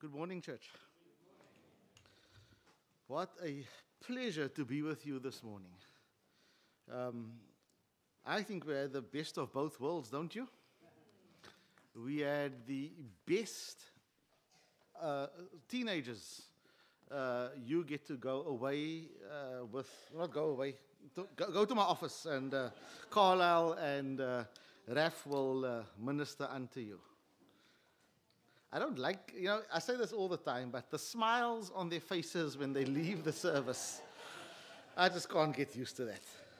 Good morning, church. What a pleasure to be with you this morning. I think we had the best of both worlds, don't you? We had the best teenagers. You get to go away go to my office, and Carlisle and Raf will minister unto you. I don't like, I say this all the time, but the smiles on their faces when they leave the service, I just can't get used to that.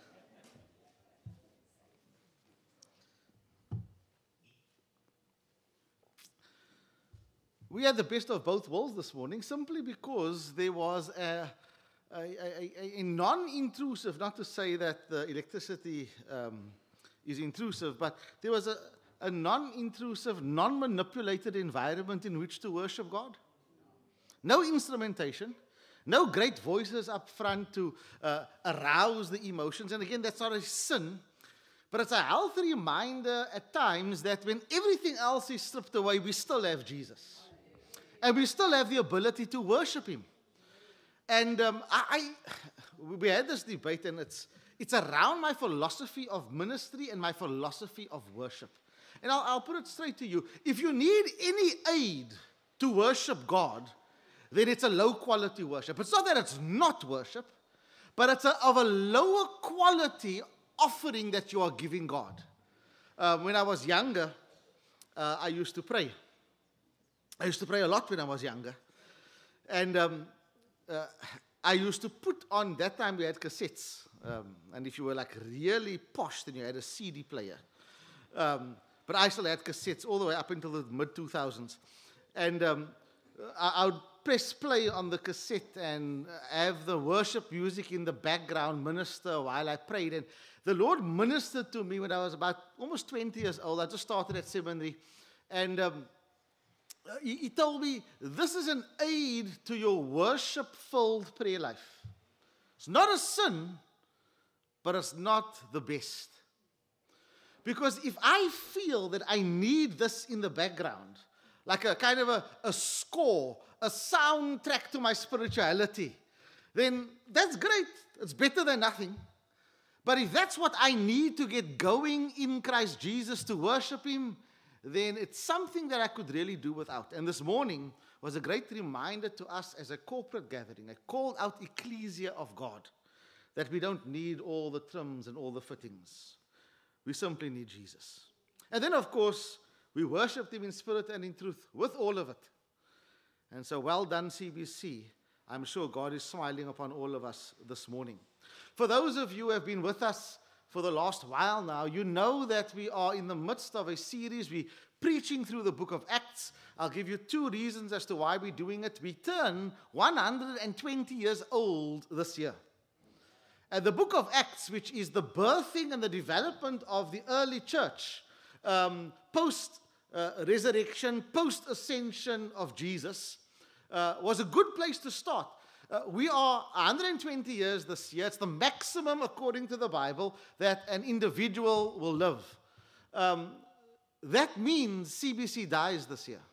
We had the best of both worlds this morning simply because there was a non-intrusive, not to say that the electricity is intrusive, but there was a non-intrusive, non-manipulated environment in which to worship God. No instrumentation, no great voices up front to arouse the emotions. And again, that's not a sin, but it's a healthy reminder at times that when everything else is stripped away, we still have Jesus. And we still have the ability to worship Him. And we had this debate, and it's around my philosophy of ministry and my philosophy of worship. And I'll put it straight to you. If you need any aid to worship God, then it's a low-quality worship. It's not that it's not worship, but it's of a lower quality offering that you are giving God. When I was younger, I used to pray. I used to pray a lot when I was younger. And I used to put on, that time we had cassettes. And if you were like really posh, then you had a CD player. But I still had cassettes all the way up until the mid-2000s. And I would press play on the cassette and have the worship music in the background minister while I prayed. And the Lord ministered to me when I was about almost 20 years old. I just started at seminary. And He told me, this is an aid to your worship-filled prayer life. It's not a sin, but it's not the best. Because if I feel that I need this in the background, like a kind of a score, a soundtrack to my spirituality, then that's great. It's better than nothing. But if that's what I need to get going in Christ Jesus to worship Him, then it's something that I could really do without. And this morning was a great reminder to us as a corporate gathering, a called out ecclesia of God, that we don't need all the trims and all the fittings. We simply need Jesus. And then, of course, we worshiped Him in spirit and in truth with all of it. And so, well done, CBC. I'm sure God is smiling upon all of us this morning. For those of you who have been with us for the last while now, you know that we are in the midst of a series. We're preaching through the book of Acts. I'll give you 2 reasons as to why we're doing it. We turn 120 years old this year. And the book of Acts, which is the birthing and the development of the early church, post-resurrection, post-ascension of Jesus, was a good place to start. We are 120 years this year. It's the maximum, according to the Bible, that an individual will live. That means CBC dies this year.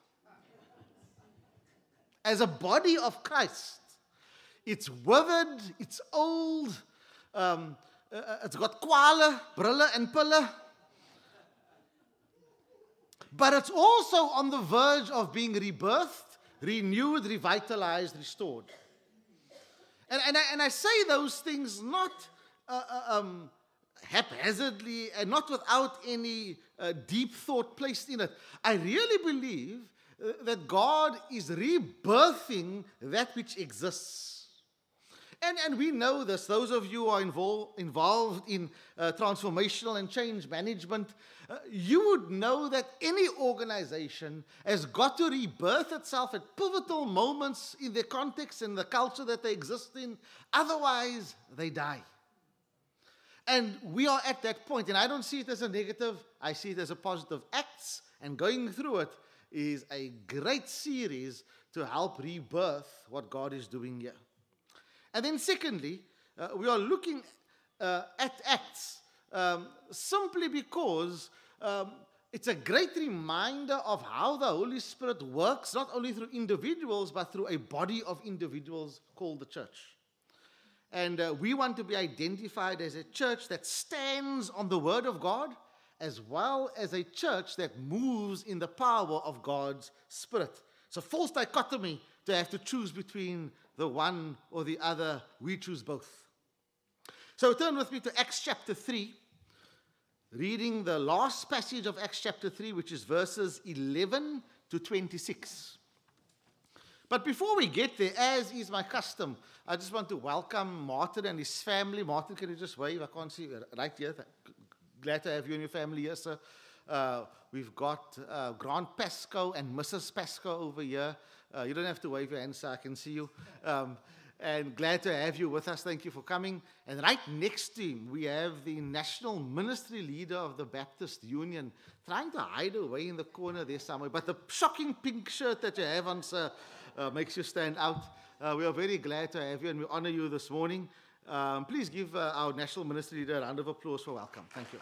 As a body of Christ, it's withered, it's old, it's got kwale, brille and pille. But it's also on the verge of being rebirthed, renewed, revitalized, restored. And I say those things not haphazardly and not without any deep thought placed in it. I really believe that God is rebirthing that which exists. And we know this. Those of you who are involved in transformational and change management, you would know that any organization has got to rebirth itself at pivotal moments in the context and the culture that they exist in. Otherwise, they die. And we are at that point. And I don't see it as a negative. I see it as a positive. Acts and going through it is a great series to help rebirth what God is doing here. And then secondly, we are looking at Acts simply because it's a great reminder of how the Holy Spirit works, not only through individuals, but through a body of individuals called the church. And we want to be identified as a church that stands on the Word of God, as well as a church that moves in the power of God's Spirit. It's a false dichotomy to have to choose between the one or the other. We choose both. So turn with me to Acts chapter 3, reading the last passage of Acts chapter 3, which is verses 11 to 26. But before we get there, as is my custom, I just want to welcome Martin and his family. Martin, can you just wave? I can't see you right here. Glad to have you and your family here, sir. We've got Grant Pascoe and Mrs. Pascoe over here. You don't have to wave your hands so I can see you. And glad to have you with us. Thank you for coming. And right next to him, we have the national ministry leader of the Baptist Union, trying to hide away in the corner there somewhere. But the shocking pink shirt that you have on, sir, makes you stand out. We are very glad to have you, and we honor you this morning. Please give our national ministry leader a round of applause for welcome. Thank you.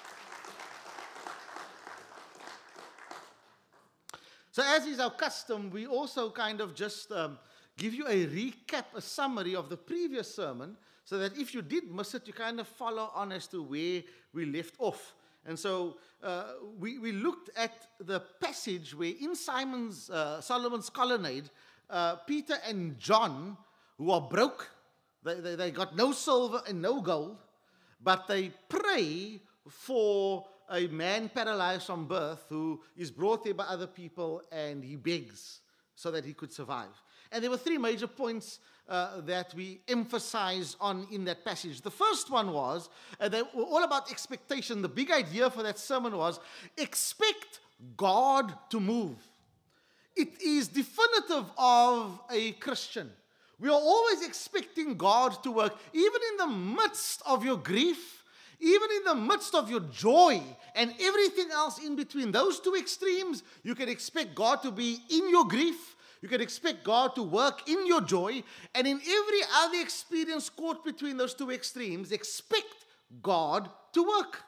So as is our custom, we also kind of just give you a recap, a summary of the previous sermon, so that if you did miss it, you kind of follow on as to where we left off. And so we looked at the passage where in Solomon's colonnade, Peter and John, who are broke, they got no silver and no gold, but they pray for a man paralyzed from birth who is brought there by other people, and he begs so that he could survive. And there were three major points that we emphasized on in that passage. The first one was, they were all about expectation. The big idea for that sermon was, expect God to move. It is definitive of a Christian. We are always expecting God to work, even in the midst of your grief, even in the midst of your joy and everything else in between. Those two extremes, you can expect God to be in your grief. You can expect God to work in your joy. And in every other experience caught between those two extremes, expect God to work.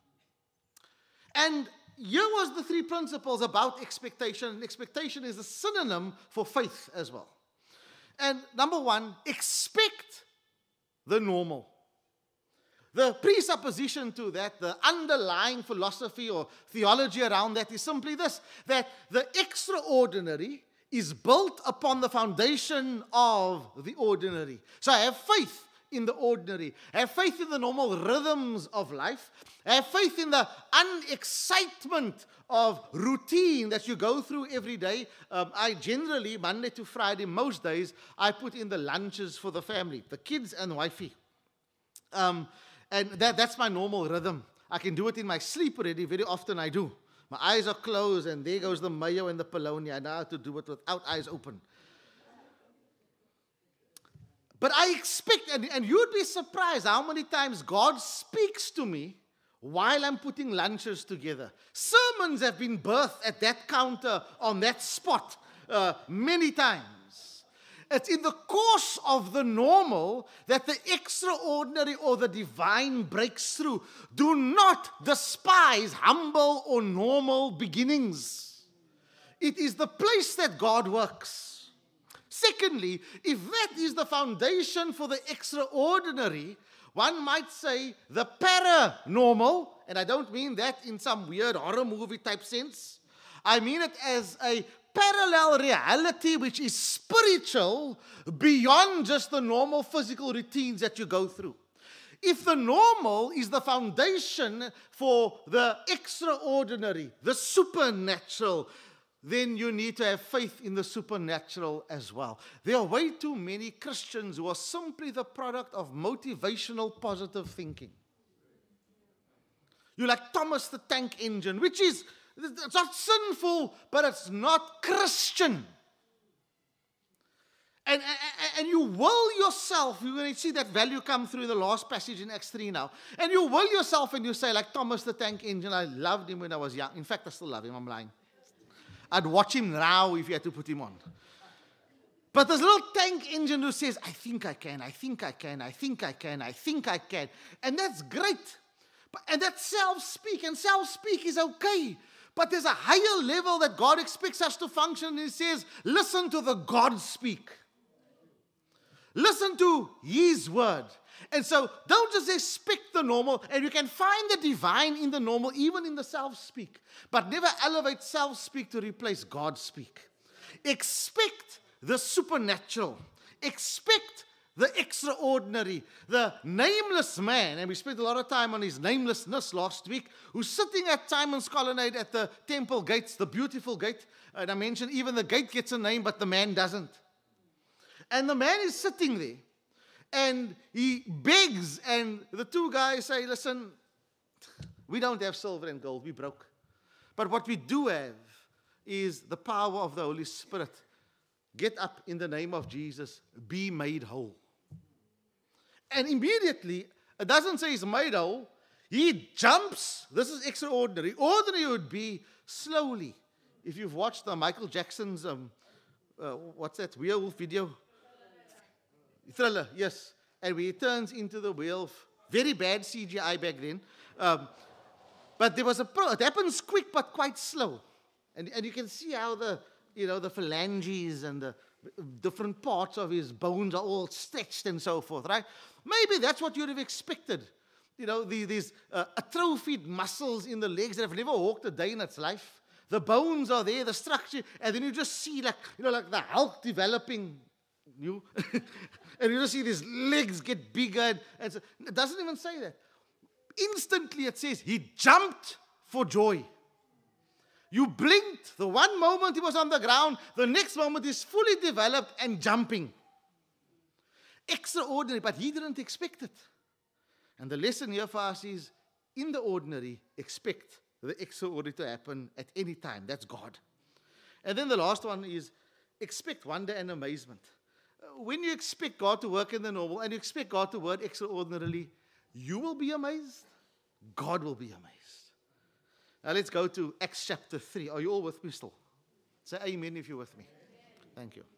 And here was the three principles about expectation. Expectation is a synonym for faith as well. And number one, expect the normal. The presupposition to that, the underlying philosophy or theology around that is simply this, that the extraordinary is built upon the foundation of the ordinary. So I have faith in the ordinary. I have faith in the normal rhythms of life. I have faith in the unexcitement of routine that you go through every day. I generally, Monday to Friday, most days, I put in the lunches for the family, the kids and wifey. And that's my normal rhythm. I can do it in my sleep already. Very often I do. My eyes are closed, and there goes the mayo and the polony. I know how to do it without eyes open. But I expect, and you'd be surprised how many times God speaks to me while I'm putting lunches together. Sermons have been birthed at that counter, on that spot, many times. It's in the course of the normal that the extraordinary or the divine breaks through. Do not despise humble or normal beginnings. It is the place that God works. Secondly, if that is the foundation for the extraordinary, one might say the paranormal, and I don't mean that in some weird horror movie type sense. I mean it as a parallel reality which is spiritual beyond just the normal physical routines that you go through. If the normal is the foundation for the extraordinary, the supernatural, then you need to have faith in the supernatural as well. There are way too many Christians who are simply the product of motivational positive thinking. You're like Thomas the Tank Engine, which is, it's not sinful, but it's not Christian. And you will yourself, you're going to see that value come through in the last passage in Acts 3 now. And you will yourself and you say, like Thomas the Tank Engine, I loved him when I was young. In fact, I still love him, I'm lying. I'd watch him now if you had to put him on. But this little tank engine who says, I think I can, I think I can, I think I can, I think I can. And that's great. And that's self-speak, and self-speak is okay. But there's a higher level that God expects us to function, and He says, listen to the God speak. Listen to His word. And so don't just expect the normal, and you can find the divine in the normal, even in the self-speak. But never elevate self-speak to replace God speak. Expect the supernatural. Expect the extraordinary, the nameless man, and we spent a lot of time on his namelessness last week, who's sitting at Simon's Colonnade at the temple gates, the beautiful gate. And I mentioned even the gate gets a name, but the man doesn't. And the man is sitting there, and he begs, and the two guys say, listen, we don't have silver and gold, we broke. But what we do have is the power of the Holy Spirit. Get up in the name of Jesus, be made whole. And immediately, it doesn't say he's made whole, he jumps. This is extraordinary. Ordinary would be slowly. If you've watched the Michael Jackson's, what's that, werewolf video? Thriller, yes. And he turns into the werewolf. Very bad CGI back then. But there was it happens quick but quite slow. And you can see how the phalanges and the different parts of his bones are all stretched and so forth, right? Maybe that's what you'd have expected. These atrophied muscles in the legs that have never walked a day in its life. The bones are there, the structure, and then you just see like the Hulk developing. And you just see these legs get bigger. And so, it doesn't even say that. Instantly it says, he jumped for joy. You blinked. The one moment he was on the ground, the next moment he's fully developed and jumping. Extraordinary, but he didn't expect it. And the lesson here for us is, in the ordinary, expect the extraordinary to happen at any time. That's God. And then the last one is, expect wonder and amazement. When you expect God to work in the normal, and you expect God to work extraordinarily, you will be amazed. God will be amazed. Now let's go to Acts chapter 3. Are you all with me still? Say amen if you're with me. Thank you.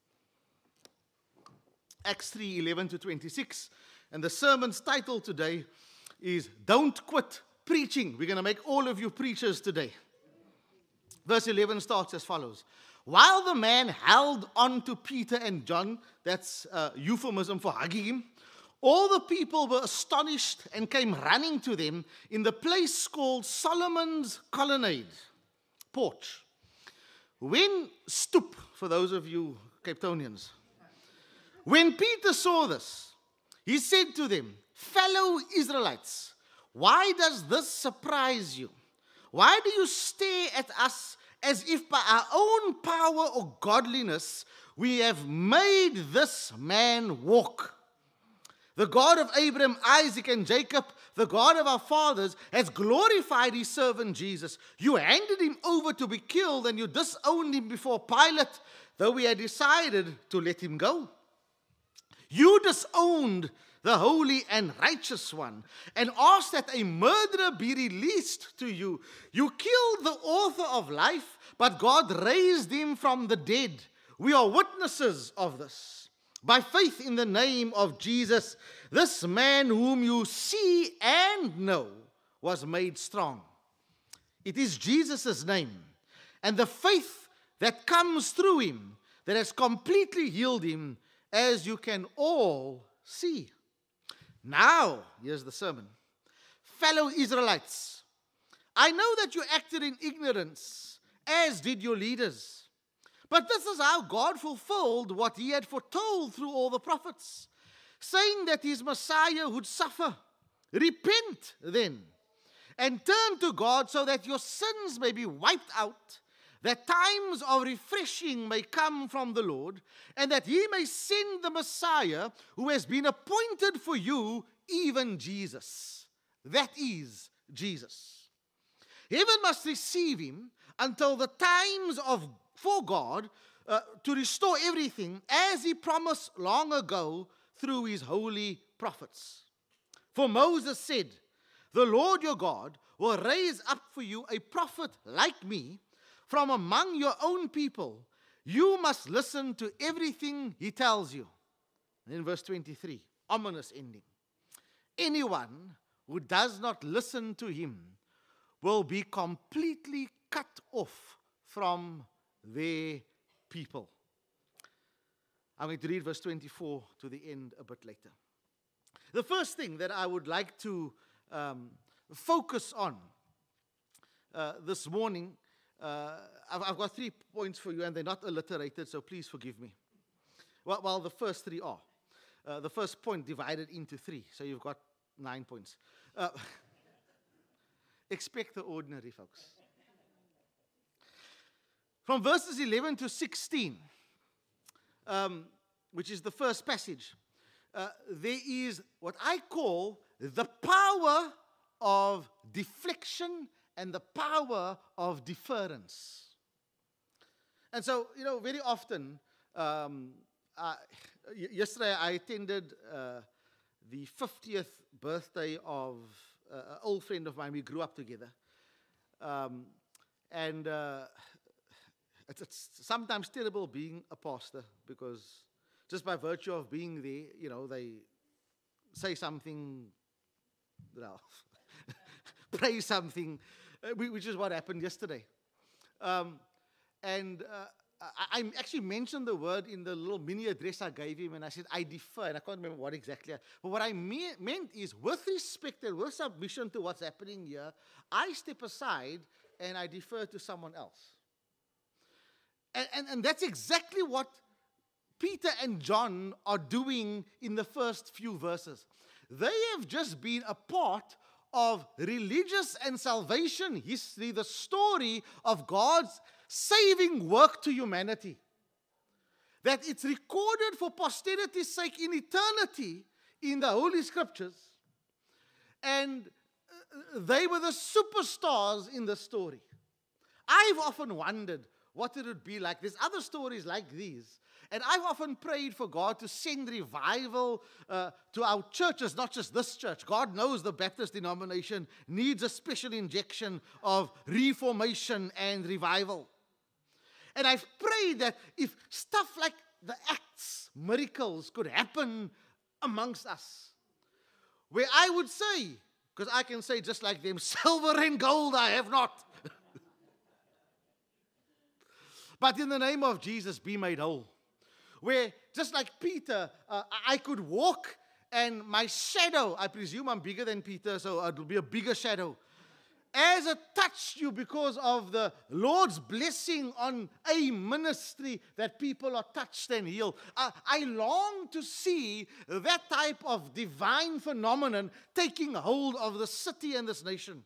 Acts 3, 11 to 26. And the sermon's title today is Don't Quit Preaching. We're going to make all of you preachers today. Verse 11 starts as follows. While the man held on to Peter and John, that's a euphemism for hugging him, all the people were astonished and came running to them in the place called Solomon's Colonnade, porch. When stoop, for those of you Cape Townians, when Peter saw this, he said to them, fellow Israelites, why does this surprise you? Why do you stare at us as if by our own power or godliness we have made this man walk? The God of Abraham, Isaac, and Jacob, the God of our fathers, has glorified his servant Jesus. You handed him over to be killed, and you disowned him before Pilate, though we had decided to let him go. You disowned the holy and righteous one, and asked that a murderer be released to you. You killed the author of life, but God raised him from the dead. We are witnesses of this. By faith in the name of Jesus, this man whom you see and know was made strong. It is Jesus' name and the faith that comes through him that has completely healed him, as you can all see. Now, here's the sermon. Fellow Israelites, I know that you acted in ignorance, as did your leaders. But this is how God fulfilled what he had foretold through all the prophets, saying that his Messiah would suffer. Repent then, and turn to God so that your sins may be wiped out, that times of refreshing may come from the Lord, and that he may send the Messiah who has been appointed for you, even Jesus. That is Jesus. Heaven must receive him until the times for God to restore everything, as he promised long ago through his holy prophets. For Moses said, the Lord your God will raise up for you a prophet like me from among your own people. You must listen to everything he tells you. And in verse 23, ominous ending. Anyone who does not listen to him will be completely cut off from their people. I'm going to read verse 24 to the end a bit later. The first thing that I would like to focus on this morning, I've got 3 points for you, and they're not alliterated, so please forgive me. Well, the first 3 are. The first point divided into 3, so you've got 9 points. Expect the ordinary, folks. From verses 11 to 16, which is the first passage, there is what I call the power of deflection and the power of deference. And so, very often, yesterday I attended the 50th birthday of an old friend of mine. We grew up together. And it's sometimes terrible being a pastor, because just by virtue of being there, they say something, pray something, which is what happened yesterday. And I actually mentioned the word in the little mini address I gave him, and I said, I defer, and I can't remember what exactly. But what I meant is, with respect and with submission to what's happening here, I step aside and I defer to someone else. And that's exactly what Peter and John are doing in the first few verses. They have just been a part of religious and salvation history, the story of God's saving work to humanity. That it's recorded for posterity's sake in eternity in the Holy Scriptures. And they were the superstars in the story. I've often wondered what it would be like. There's other stories like these. And I've often prayed for God to send revival to our churches, not just this church. God knows the Baptist denomination needs a special injection of reformation and revival. And I've prayed that if stuff like the Acts miracles could happen amongst us, where I would say, because I can say just like them, silver and gold I have not. But in the name of Jesus, be made whole. Where, just like Peter, I could walk and my shadow, I presume I'm bigger than Peter, so it'll be a bigger shadow, as it touched you because of the Lord's blessing on a ministry, that people are touched and healed. I long to see that type of divine phenomenon taking hold of the city and this nation.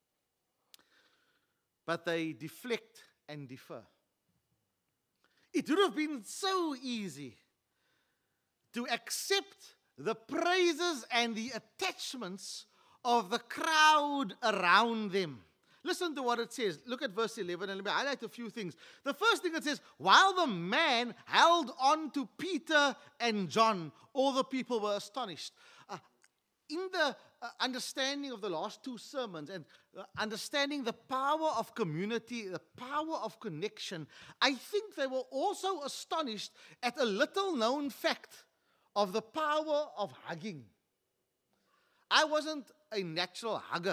But they deflect and defer. It would have been so easy to accept the praises and the attachments of the crowd around them. Listen to what it says. Look at verse 11, and let me highlight a few things. The first thing it says, while the man held on to Peter and John, all the people were astonished. In the understanding of the last 2 sermons and understanding the power of community, the power of connection, I think they were also astonished at a little known fact of the power of hugging. I wasn't a natural hugger,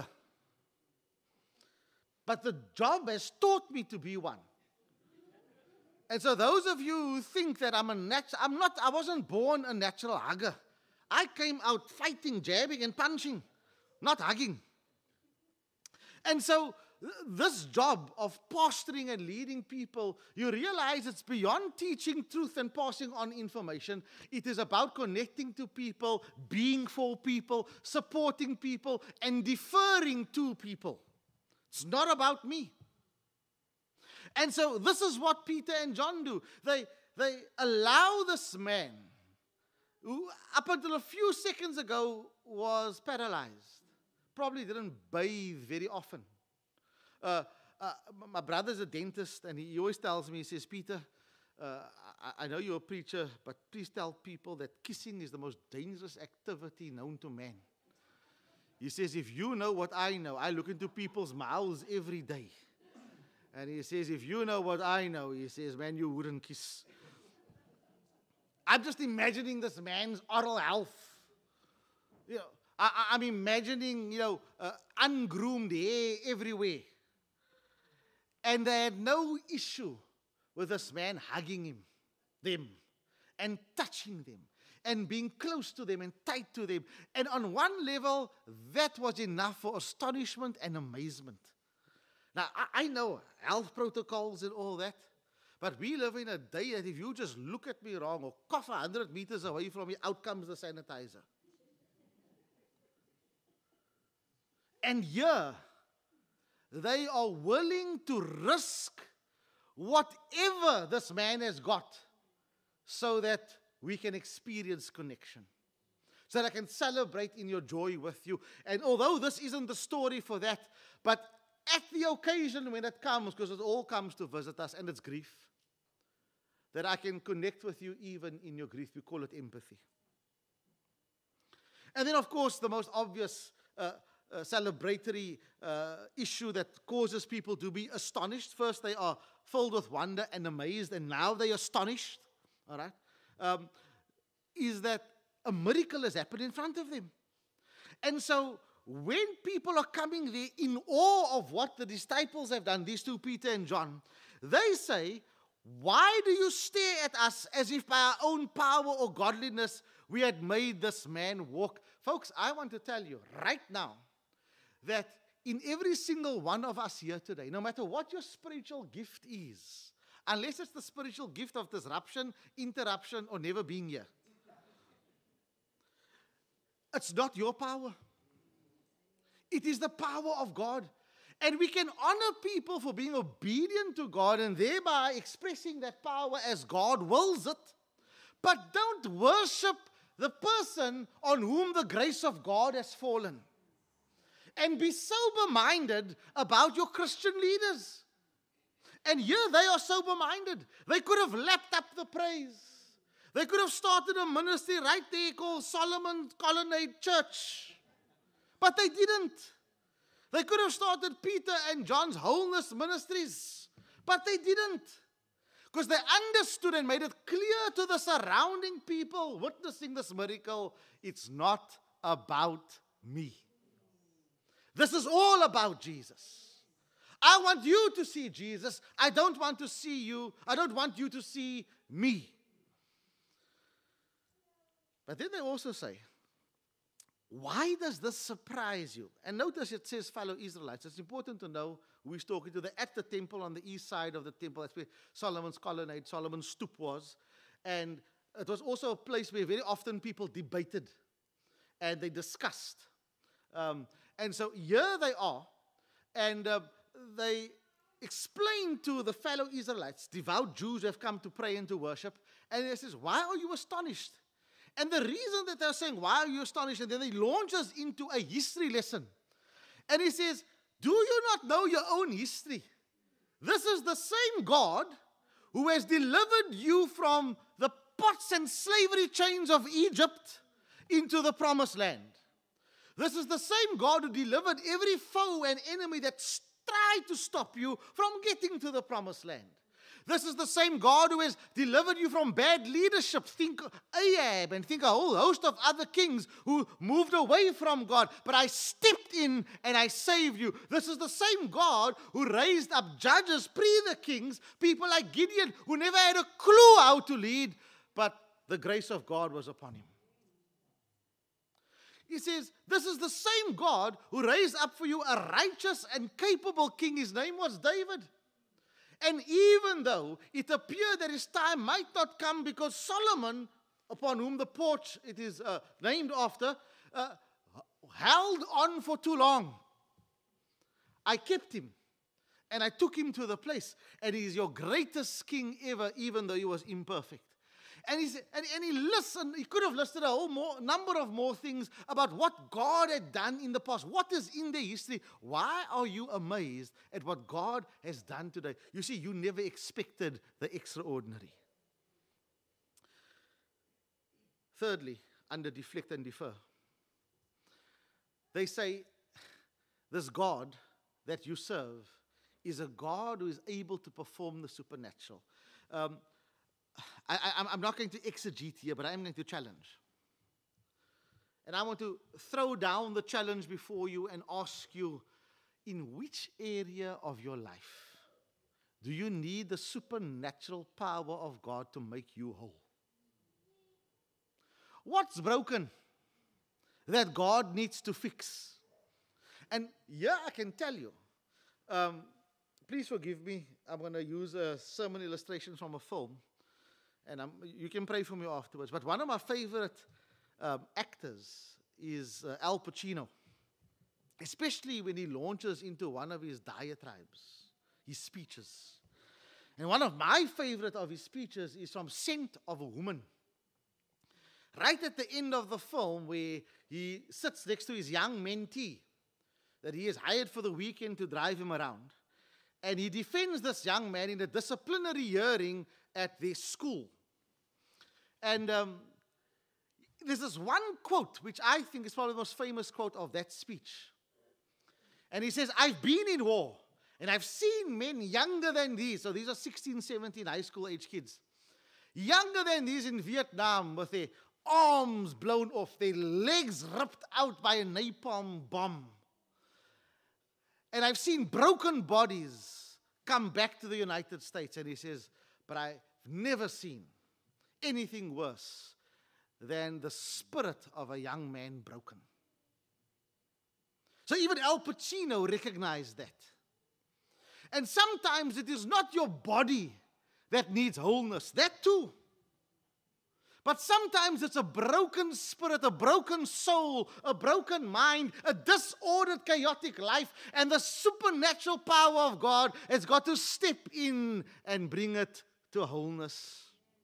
but the job has taught me to be one. And so those of you who think that I wasn't born a natural hugger. I came out fighting, jabbing, and punching, not hugging. And so this job of pastoring and leading people, you realize it's beyond teaching truth and passing on information. It is about connecting to people, being for people, supporting people, and deferring to people. It's not about me. And so this is what Peter and John do. They allow this man, who up until a few seconds ago was paralyzed, probably didn't bathe very often. My brother's a dentist, and he always tells me, he says, Peter, I know you're a preacher, but please tell people that kissing is the most dangerous activity known to man. He says, if you know what I know, I look into people's mouths every day. And he says, if you know what I know, he says, man, you wouldn't kiss. I'm just imagining this man's oral health. I'm imagining, ungroomed hair everywhere. And they had no issue with this man hugging them, and touching them, and being close to them and tight to them. And on one level, that was enough for astonishment and amazement. Now, I know health protocols and all that, but we live in a day that if you just look at me wrong or cough 100 meters away from me, out comes the sanitizer. And here, they are willing to risk whatever this man has got so that we can experience connection, so that I can celebrate in your joy with you. And although this isn't the story for that, but at the occasion when it comes, because it all comes to visit us, and it's grief, that I can connect with you even in your grief. We call it empathy. And then, of course, the most obvious celebratory issue that causes people to be astonished. First, they are filled with wonder and amazed, and now they are astonished. All right? Is that a miracle has happened in front of them. And so, when people are coming there in awe of what the disciples have done, these two, Peter and John, they say, "Why do you stare at us as if by our own power or godliness we had made this man walk?" Folks, I want to tell you right now that in every single one of us here today, no matter what your spiritual gift is, unless it's the spiritual gift of disruption, interruption, or never being here, it's not your power. It is the power of God. And we can honor people for being obedient to God and thereby expressing that power as God wills it. But don't worship the person on whom the grace of God has fallen. And be sober-minded about your Christian leaders. And here they are sober-minded. They could have lapped up the praise. They could have started a ministry right there called Solomon Colonnade Church. But they didn't. They could have started Peter and John's wholeness ministries. But they didn't. Because they understood and made it clear to the surrounding people witnessing this miracle, it's not about me. This is all about Jesus. I want you to see Jesus. I don't want to see you. I don't want you to see me. But then they also say, why does this surprise you? And notice it says fellow Israelites. It's important to know who he's talking to. They're at the temple on the east side of the temple. That's where Solomon's colonnade, Solomon's stoop was. And it was also a place where very often people debated and they discussed. And so here they are. And they explain to the fellow Israelites, devout Jews who have come to pray and to worship. And he says, why are you astonished? And the reason that they're saying, why are you astonished? And then he launches into a history lesson. And he says, do you not know your own history? This is the same God who has delivered you from the pots and slavery chains of Egypt into the promised land. This is the same God who delivered every foe and enemy that tried to stop you from getting to the promised land. This is the same God who has delivered you from bad leadership. Think Ahab and think a whole host of other kings who moved away from God. But I stepped in and I saved you. This is the same God who raised up judges pre the kings, people like Gideon who never had a clue how to lead, but the grace of God was upon him. He says, this is the same God who raised up for you a righteous and capable king. His name was David. And even though it appeared that his time might not come because Solomon, upon whom the porch it is named after, held on for too long, I kept him and I took him to the place. And he is your greatest king ever, even though he was imperfect. And he could have listed a whole number of more things about what God had done in the past. What is in their history? Why are you amazed at what God has done today? You see, you never expected the extraordinary. Thirdly, under deflect and defer, they say this God that you serve is a God who is able to perform the supernatural. I'm not going to exegete here, but I'm going to challenge. And I want to throw down the challenge before you and ask you, in which area of your life do you need the supernatural power of God to make you whole? What's broken that God needs to fix? And here I can tell you, please forgive me, I'm going to use a sermon illustration from a film, and you can pray for me afterwards. But one of my favorite actors is Al Pacino, especially when he launches into one of his diatribes, his speeches. And one of my favorite of his speeches is from Scent of a Woman. Right at the end of the film, where he sits next to his young mentee that he has hired for the weekend to drive him around. And he defends this young man in a disciplinary hearing at their school. And there's this one quote, which I think is probably the most famous quote of that speech. And he says, I've been in war, and I've seen men younger than these. So these are 16, 17 high school age kids. Younger than these in Vietnam, with their arms blown off, their legs ripped out by a napalm bomb. And I've seen broken bodies come back to the United States. And he says, but I've never seen anything worse than the spirit of a young man broken. So even Al Pacino recognized that. And sometimes it is not your body that needs wholeness. That too. But sometimes it's a broken spirit, a broken soul, a broken mind, a disordered, chaotic life. And the supernatural power of God has got to step in and bring it to wholeness.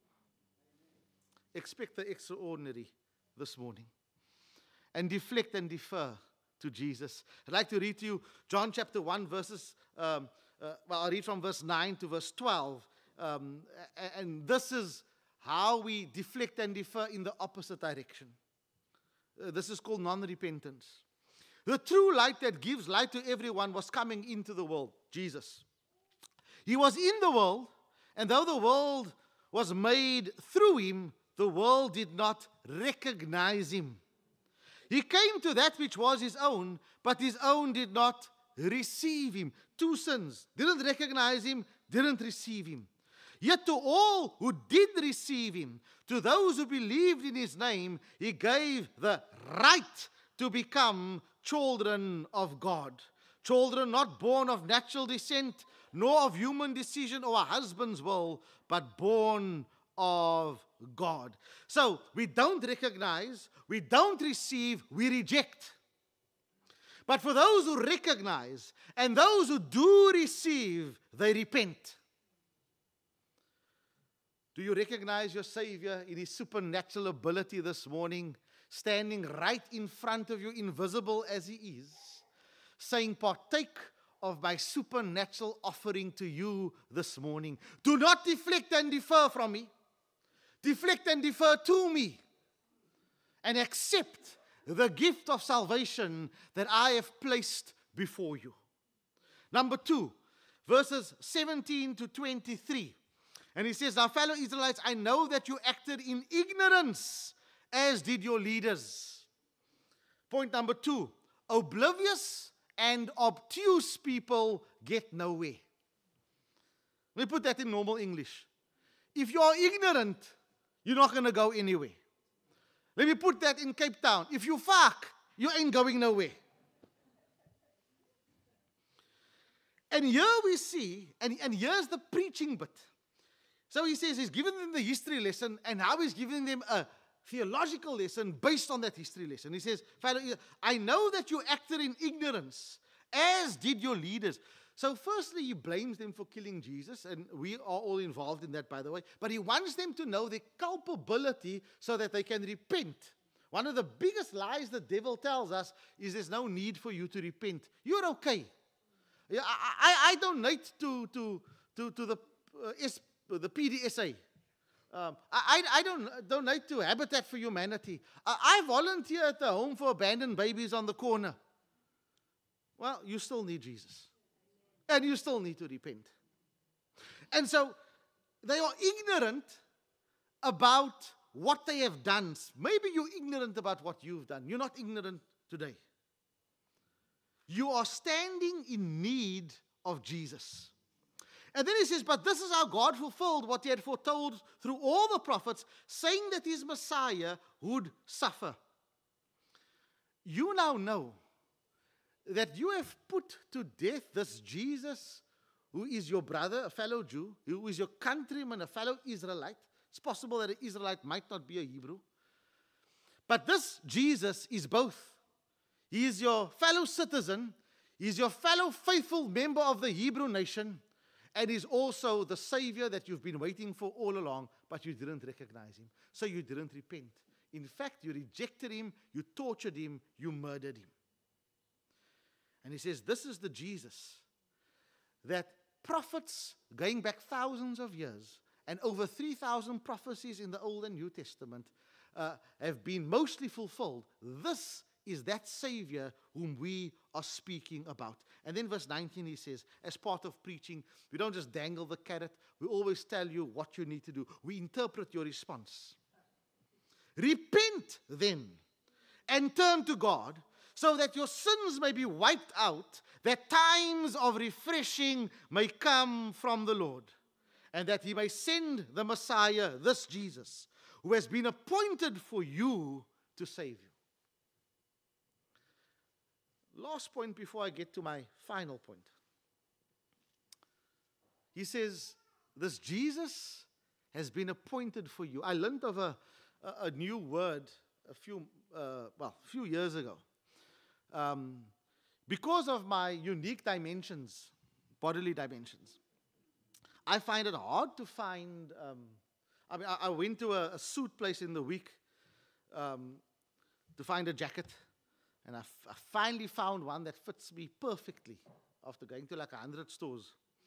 Expect the extraordinary this morning. And deflect and defer to Jesus. I'd like to read to you John chapter 1 verses, I'll read from verse 9 to verse 12. And this is how we deflect and defer in the opposite direction. This is called non-repentance. The true light that gives light to everyone was coming into the world, Jesus. He was in the world, and though the world was made through him, the world did not recognize him. He came to that which was his own, but his own did not receive him. Two sins. Didn't recognize him, didn't receive him. Yet to all who did receive him, to those who believed in his name, he gave the right to become children of God. Children not born of natural descent, nor of human decision or a husband's will, but born of God. So we don't recognize, we don't receive, we reject. But for those who recognize and those who do receive, they repent. Do you recognize your Savior in his supernatural ability this morning, standing right in front of you, invisible as he is, saying, partake of my supernatural offering to you this morning. Do not deflect and defer from me. Deflect and defer to me. And accept the gift of salvation that I have placed before you. Number 2, verses 17 to 23. And he says, now fellow Israelites, I know that you acted in ignorance, as did your leaders. Point number 2, oblivious and obtuse people get nowhere. Let me put that in normal English. If you are ignorant, you're not going to go anywhere. Let me put that in Cape Town. If you fuck, you ain't going nowhere. And here we see, and here's the preaching bit. So he says he's given them the history lesson, and now he's giving them a theological lesson based on that history lesson. He says, I know that you acted in ignorance, as did your leaders. So firstly, he blames them for killing Jesus, and we are all involved in that, by the way. But he wants them to know their culpability so that they can repent. One of the biggest lies the devil tells us is there's no need for you to repent. You're okay. I donate to the PDSA. I don't donate to Habitat for Humanity. I volunteer at the home for abandoned babies on the corner. Well, you still need Jesus. And you still need to repent. And so they are ignorant about what they have done. Maybe you're ignorant about what you've done. You're not ignorant today. You are standing in need of Jesus. And then he says, but this is how God fulfilled what he had foretold through all the prophets, saying that his Messiah would suffer. You now know that you have put to death this Jesus, who is your brother, a fellow Jew, who is your countryman, a fellow Israelite. It's possible that an Israelite might not be a Hebrew. But this Jesus is both. He is your fellow citizen. He is your fellow faithful member of the Hebrew nation. And is also the Savior that you've been waiting for all along, but you didn't recognize him. So you didn't repent. In fact, you rejected him, you tortured him, you murdered him. And he says, this is the Jesus that prophets, going back thousands of years, and over 3,000 prophecies in the Old and New Testament have been mostly fulfilled. This is that Savior whom we are speaking about. And then verse 19 he says, as part of preaching, we don't just dangle the carrot. We always tell you what you need to do. We interpret your response. Repent then and turn to God so that your sins may be wiped out, that times of refreshing may come from the Lord, and that he may send the Messiah, this Jesus, who has been appointed for you to save you. Last point before I get to my final point. He says, this Jesus has been appointed for you. I learned of a new word a few years ago. Because of my unique dimensions, bodily dimensions, I find it hard to find, I went to a suit place in the week to find a jacket. And I finally found one that fits me perfectly after going to like 100 stores.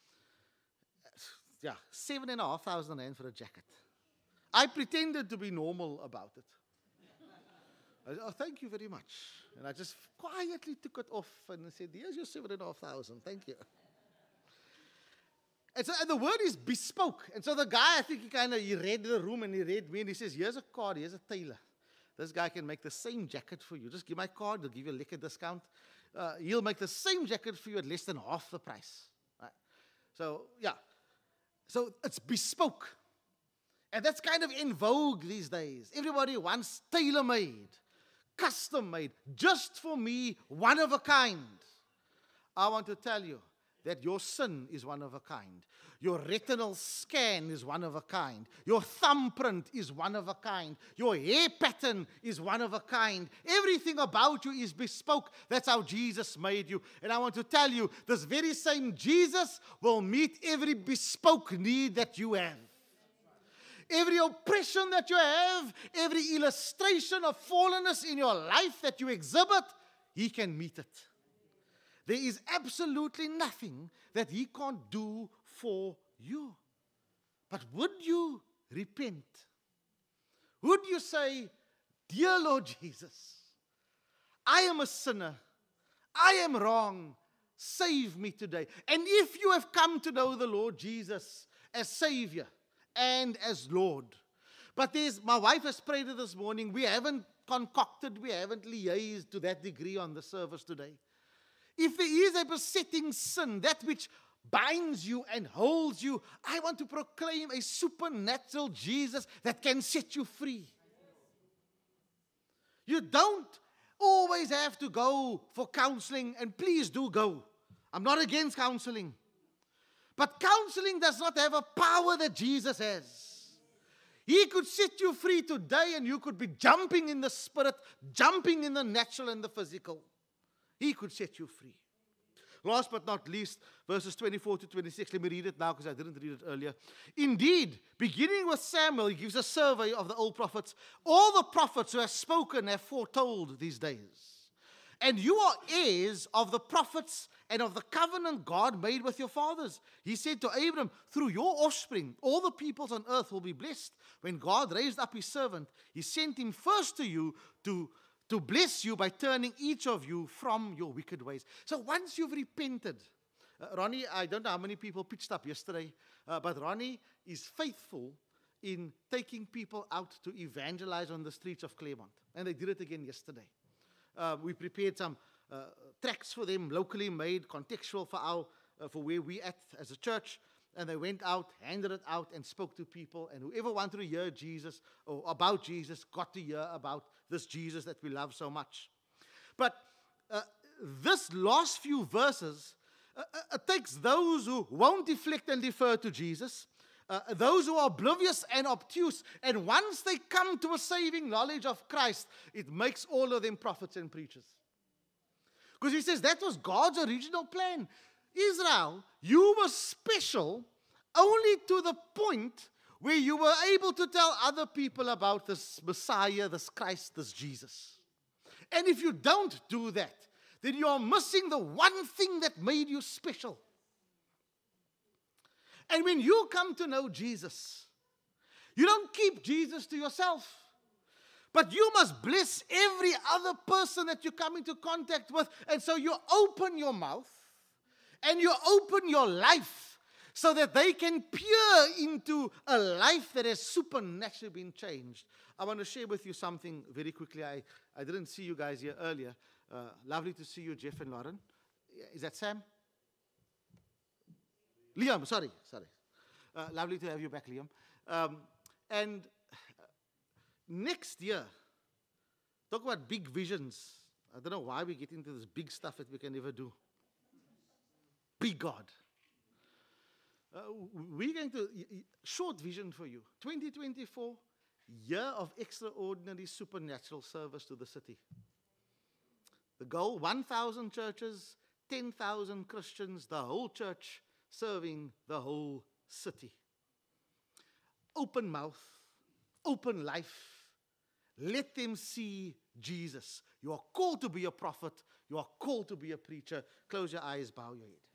Yeah, 7,500 rand for a jacket. I pretended to be normal about it. I said, oh, thank you very much. And I just quietly took it off and said, here's your 7,500, thank you. And so and the word is bespoke. And so the guy, I think he read the room and he read me and he says, here's a card, here's a tailor. This guy can make the same jacket for you. Just give my card, he'll give you a liquor discount. He'll make the same jacket for you at less than half the price. Right? So, yeah. So it's bespoke. And that's kind of in vogue these days. Everybody wants tailor-made, custom-made, just for me, one of a kind. I want to tell you that your sin is one of a kind. Your retinal scan is one of a kind. Your thumbprint is one of a kind. Your hair pattern is one of a kind. Everything about you is bespoke. That's how Jesus made you. And I want to tell you, this very same Jesus will meet every bespoke need that you have. Every oppression that you have, every illustration of fallenness in your life that you exhibit, he can meet it. There is absolutely nothing that he can't do for you. But would you repent? Would you say, dear Lord Jesus, I am a sinner. I am wrong. Save me today. And if you have come to know the Lord Jesus as Savior and as Lord, but my wife has prayed it this morning. We haven't concocted, we haven't liaised to that degree on the service today. If there is a besetting sin, that which binds you and holds you, I want to proclaim a supernatural Jesus that can set you free. You don't always have to go for counseling, and please do go. I'm not against counseling. But counseling does not have a power that Jesus has. He could set you free today, and you could be jumping in the spirit, jumping in the natural and the physical. He could set you free. Last but not least, verses 24 to 26. Let me read it now because I didn't read it earlier. Indeed, beginning with Samuel, he gives a survey of the old prophets. All the prophets who have spoken have foretold these days. And you are heirs of the prophets and of the covenant God made with your fathers. He said to Abram, through your offspring, all the peoples on earth will be blessed. When God raised up his servant, he sent him first to you to bless you by turning each of you from your wicked ways. So once you've repented, Ronnie, I don't know how many people pitched up yesterday, but Ronnie is faithful in taking people out to evangelize on the streets of Claremont. And they did it again yesterday. We prepared some tracts for them, locally made, contextual for where we at as a church. And they went out, handed it out, and spoke to people. And whoever wanted to hear Jesus or about Jesus got to hear about this Jesus that we love so much. But this last few verses takes those who won't deflect and defer to Jesus, those who are oblivious and obtuse, and once they come to a saving knowledge of Christ, it makes all of them prophets and preachers. Because he says that was God's original plan. Israel, you were special only to the point where you were able to tell other people about this Messiah, this Christ, this Jesus. And if you don't do that, then you are missing the one thing that made you special. And when you come to know Jesus, you don't keep Jesus to yourself. But you must bless every other person that you come into contact with. And so you open your mouth and you open your life so that they can peer into a life that has supernaturally been changed. I want to share with you something very quickly. I didn't see you guys here earlier. Lovely to see you, Jeff and Lauren. Is that Sam? Liam, sorry. Lovely to have you back, Liam. And next year, talk about big visions. I don't know why we get into this big stuff that we can never do. Big God. We're going to, short vision for you. 2024, year of extraordinary supernatural service to the city. The goal, 1,000 churches, 10,000 Christians, the whole church serving the whole city. Open mouth, open life. Let them see Jesus. You are called to be a prophet. You are called to be a preacher. Close your eyes, bow your head.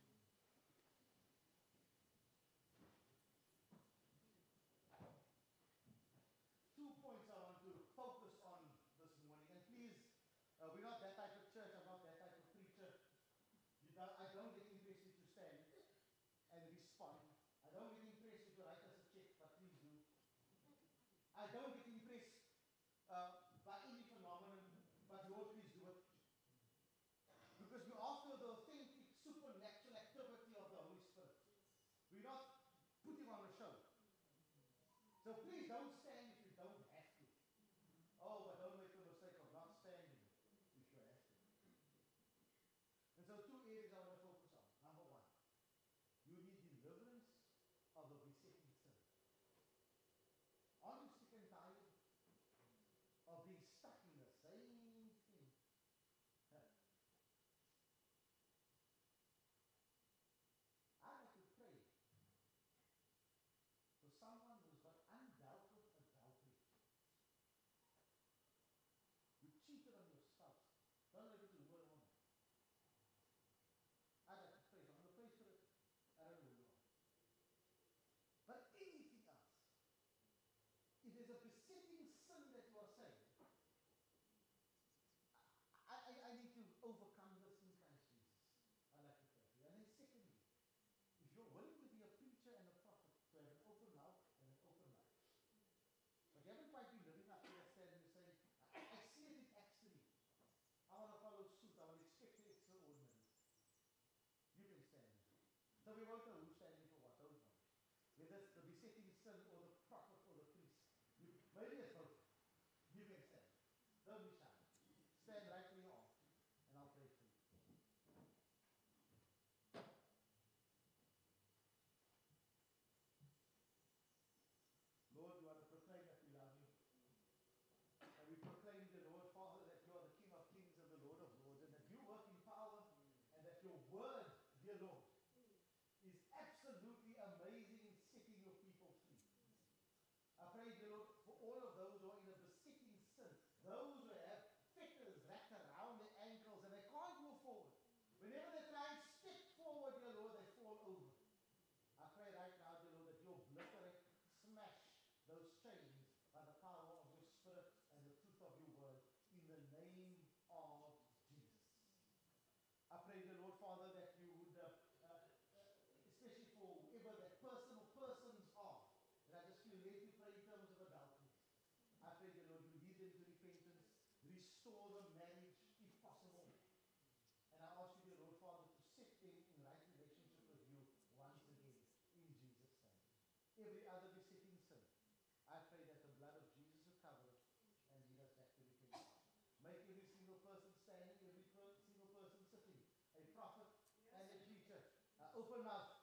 We're not that type of church. I'm not that type of preacher. I don't get impressed if you stand and respond. I don't get impressed if you write us a check, but please do. I don't get impressed by any phenomenon, but Lord, please do it. Because we're after the authentic supernatural activity of the Holy Spirit. We're not putting on a show. So please don't stand if you don't have to. Oh, but don't make the mistake of not standing. And so two areas I want to focus on. Number one, you need deliverance of the besetting sin. Aren't you sick and tired of being stuck in the same thing? I like to pray for someone who's got undoubted adultery. You cheated on your spouse. Don't let it lure on. I like to pray. I'm going to pray for it. I don't know who you are. But anything else, if there's a besetting sin that you are saying, I need to overcome this in Christ Jesus. I like to pray for you. And then secondly, if you're willing to be a preacher and a prophet, to have an open mouth and an open life, but you haven't quite been living up to that standard and saying, I see it in Acts 3. I want to follow suit. I will expect the extraordinary. You can stand. So we won't know who's standing for what, don't we? Whether it's the besetting sin or the prophet or the priest. Maybe it's both. You can stand. Don't be shy. Stand right where you are, and I'll pray for you. Lord, we want to proclaim that we love you. And we proclaim, the Lord Father, that you are the King of Kings and the Lord of Lords, and that you work in power, and that your word, dear Lord, is absolutely amazing in setting your people free. I pray, dear Lord, for all of those who are restore the marriage if possible. And I ask you, dear Lord Father, to set them in right relationship with you once again, in Jesus' name. Every other besetting sin, I pray that the blood of Jesus will cover it and lead us back to the kingdom. Make every single person standing, every single person sitting, a prophet and a teacher, open mouth,